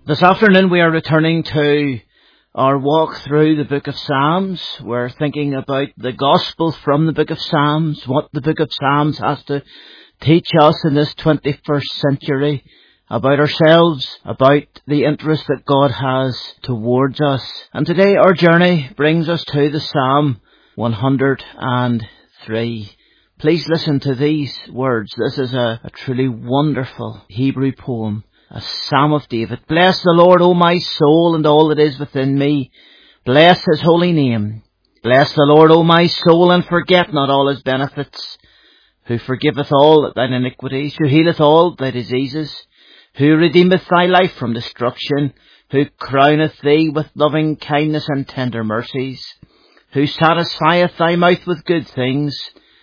This afternoon we are returning to our walk through the book of Psalms. We're thinking about the gospel from the book of Psalms, what the book of Psalms has to teach us in this 21st century about ourselves, about the interest that God has towards us. And today our journey brings us to the Psalm 103. Please listen to these words. This is a truly wonderful Hebrew poem. A Psalm of David. Bless the Lord, O my soul, and all that is within me. Bless his holy name. Bless the Lord, O my soul, and forget not all his benefits, who forgiveth all thine iniquities, who healeth all thy diseases, who redeemeth thy life from destruction, who crowneth thee with loving kindness and tender mercies, who satisfieth thy mouth with good things,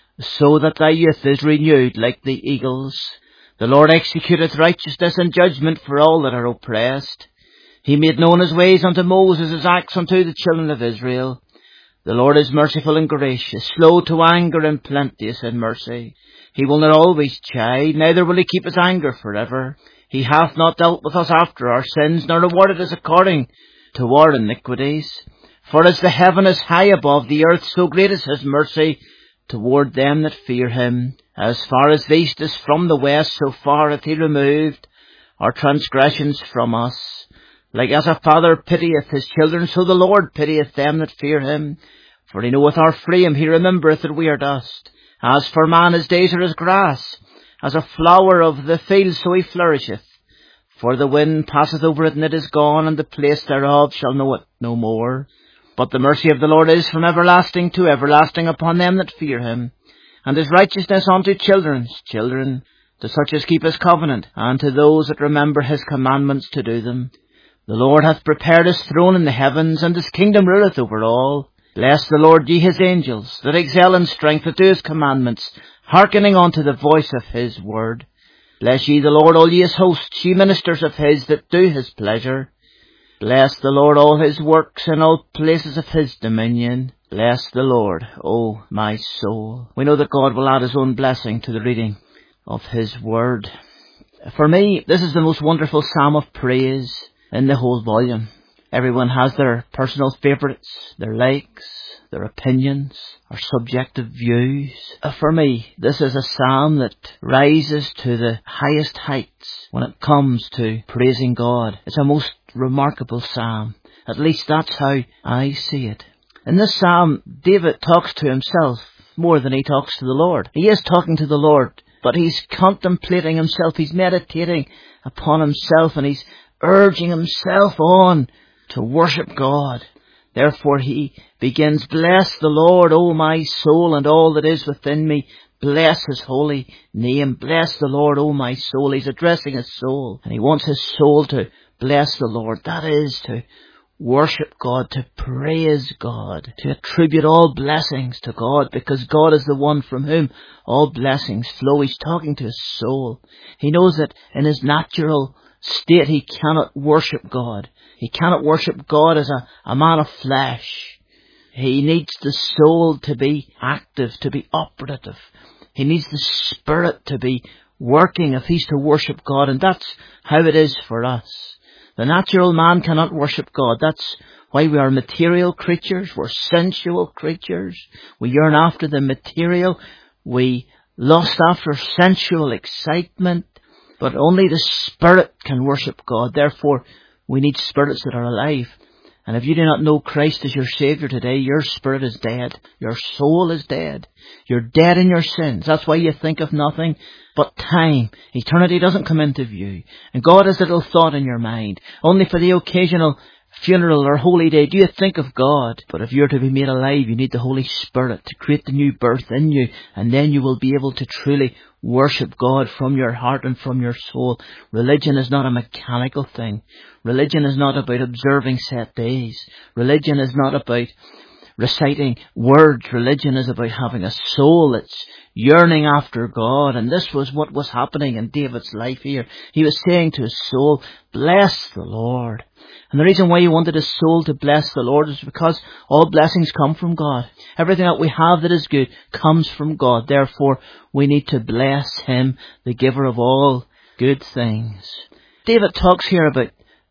so that thy youth is renewed like the eagles. The Lord executeth righteousness and judgment for all that are oppressed. He made known his ways unto Moses, his acts unto the children of Israel. The Lord is merciful and gracious, slow to anger and plenteous in mercy. He will not always chide, neither will he keep his anger forever. He hath not dealt with us after our sins, nor rewarded us according to our iniquities. For as the heaven is high above the earth, so great is his mercy toward them that fear him. As far as the east is from the west, so far hath he removed our transgressions from us. Like as a father pitieth his children, so the Lord pitieth them that fear him. For he knoweth our frame, he remembereth that we are dust. As for man, his days are as grass, as a flower of the field, so he flourisheth. For the wind passeth over it, and it is gone, and the place thereof shall know it no more. But the mercy of the Lord is from everlasting to everlasting upon them that fear him, and his righteousness unto children's children, to such as keep his covenant, and to those that remember his commandments to do them. The Lord hath prepared his throne in the heavens, and his kingdom ruleth over all. Bless the Lord, ye his angels, that excel in strength, that do his commandments, hearkening unto the voice of his word. Bless ye the Lord, all ye his hosts, ye ministers of his, that do his pleasure. Bless the Lord, all his works, in all places of his dominion. Bless the Lord, O my soul. We know that God will add his own blessing to the reading of his word. For me, this is the most wonderful psalm of praise in the whole volume. Everyone has their personal favourites, their likes, their opinions, or subjective views. For me, this is a psalm that rises to the highest heights when it comes to praising God. It's a most remarkable psalm. At least that's how I see it. In this psalm, David talks to himself more than he talks to the Lord. He is talking to the Lord, but he's contemplating himself, he's meditating upon himself, and he's urging himself on to worship God. Therefore he begins, Bless the Lord, O my soul, and all that is within me. Bless his holy name. Bless the Lord, O my soul. He's addressing his soul, and he wants his soul to bless the Lord. That is to worship God, to praise God, to attribute all blessings to God, because God is the one from whom all blessings flow. He's talking to his soul. He knows that in his natural state he cannot worship God. He cannot worship God as a man of flesh. He needs the soul to be active, to be operative. He needs the Spirit to be working if he's to worship God, and that's how it is for us. The natural man cannot worship God. That's why we are material creatures. We're sensual creatures. We yearn after the material. We lust after sensual excitement. But only the Spirit can worship God. Therefore, we need spirits that are alive. And if you do not know Christ as your Saviour today, your spirit is dead. Your soul is dead. You're dead in your sins. That's why you think of nothing but time. Eternity doesn't come into view. And God has little thought in your mind. Only for the occasional funeral or holy day do you think of God. But if you're to be made alive, you need the Holy Spirit to create the new birth in you. And then you will be able to truly worship God from your heart and from your soul. Religion is not a mechanical thing. Religion is not about observing set days. Religion is not about reciting words. Religion is about having a soul that's yearning after God. And this was what was happening in David's life here. He was saying to his soul, Bless the Lord. And the reason why he wanted his soul to bless the Lord is because all blessings come from God. Everything that we have that is good comes from God. Therefore, we need to bless him, the giver of all good things. David talks here about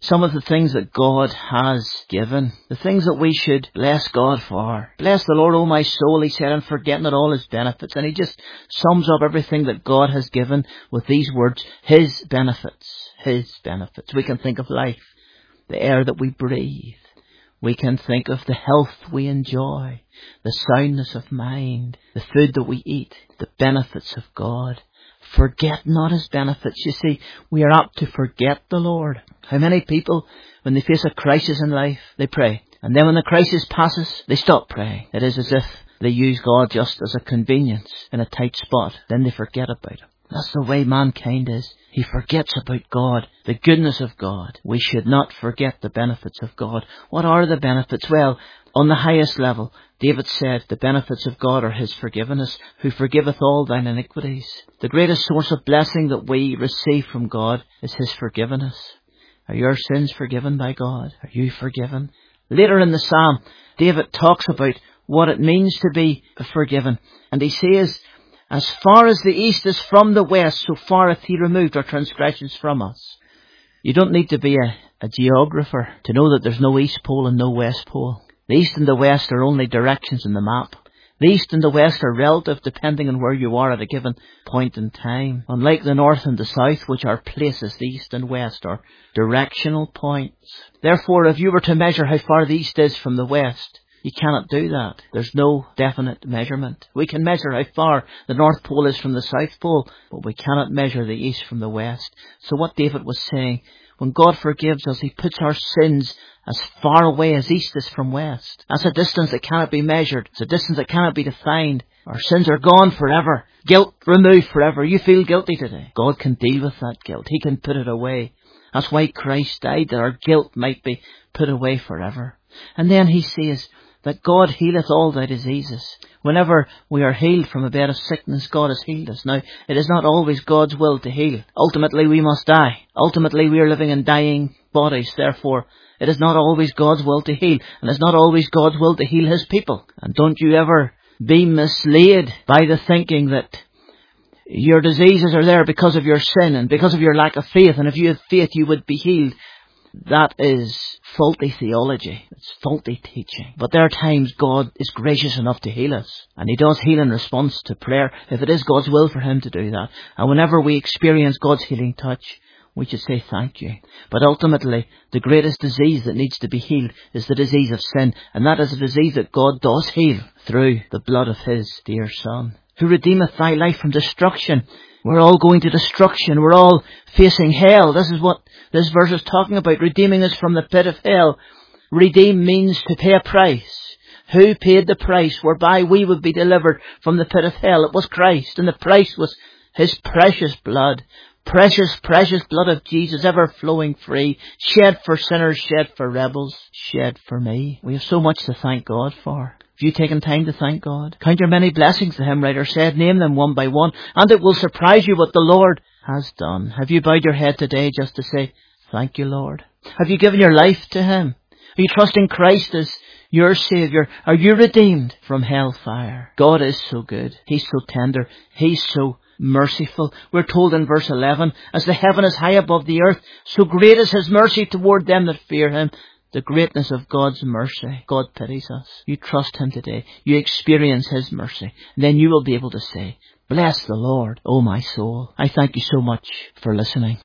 some of the things that God has given, the things that we should bless God for. Bless the Lord, O my soul, he said, and forget not all his benefits. And he just sums up everything that God has given with these words, his benefits, his benefits. We can think of life, the air that we breathe. We can think of the health we enjoy, the soundness of mind, the food that we eat, the benefits of God. Forget not his benefits. You see, we are apt to forget the Lord. How many people, when they face a crisis in life, they pray. And then when the crisis passes, they stop praying. It is as if they use God just as a convenience in a tight spot. Then they forget about him. That's the way mankind is. He forgets about God, the goodness of God. We should not forget the benefits of God. What are the benefits? Well, on the highest level, David said, the benefits of God are his forgiveness, who forgiveth all thine iniquities. The greatest source of blessing that we receive from God is his forgiveness. Are your sins forgiven by God? Are you forgiven? Later in the psalm, David talks about what it means to be forgiven. And he says, as far as the east is from the west, so far hath he removed our transgressions from us. You don't need to be a geographer to know that there's no east pole and no west pole. The east and the west are only directions in the map. The east and the west are relative depending on where you are at a given point in time. Unlike the north and the south, which are places, the east and west are directional points. Therefore, if you were to measure how far the east is from the west, you cannot do that. There's no definite measurement. We can measure how far the North Pole is from the South Pole, but we cannot measure the east from the west. So what David was saying, when God forgives us, he puts our sins as far away as east is from west. That's a distance that cannot be measured. It's a distance that cannot be defined. Our sins are gone forever. Guilt removed forever. You feel guilty today. God can deal with that guilt. He can put it away. That's why Christ died, that our guilt might be put away forever. And then he says that God healeth all thy diseases. Whenever we are healed from a bed of sickness, God has healed us. Now, it is not always God's will to heal. Ultimately, we must die. Ultimately, we are living in dying bodies. Therefore, it is not always God's will to heal. And it's not always God's will to heal his people. And don't you ever be misled by the thinking that your diseases are there because of your sin and because of your lack of faith. And if you had faith, you would be healed. That is faulty theology. It's faulty teaching. But there are times God is gracious enough to heal us. And he does heal in response to prayer if it is God's will for him to do that. And whenever we experience God's healing touch, we should say thank you. But ultimately, the greatest disease that needs to be healed is the disease of sin. And that is a disease that God does heal through the blood of his dear Son, who redeemeth thy life from destruction. We're all going to destruction. We're all facing hell. This is what this verse is talking about, redeeming us from the pit of hell. Redeem means to pay a price. Who paid the price whereby we would be delivered from the pit of hell? It was Christ, and the price was his precious blood. Precious, precious blood of Jesus, ever flowing free, shed for sinners, shed for rebels, shed for me. We have so much to thank God for. Have you taken time to thank God? Count your many blessings, the hymn writer said. Name them one by one, and it will surprise you what the Lord has done. Have you bowed your head today just to say, thank you, Lord? Have you given your life to him? Are you trusting Christ as your Saviour? Are you redeemed from hellfire? God is so good. He's so tender. He's so merciful. We're told in verse 11, as the heaven is high above the earth, so great is his mercy toward them that fear him. The greatness of God's mercy. God pities us. You trust him today. You experience his mercy. And then you will be able to say, bless the Lord, O my soul. I thank you so much for listening.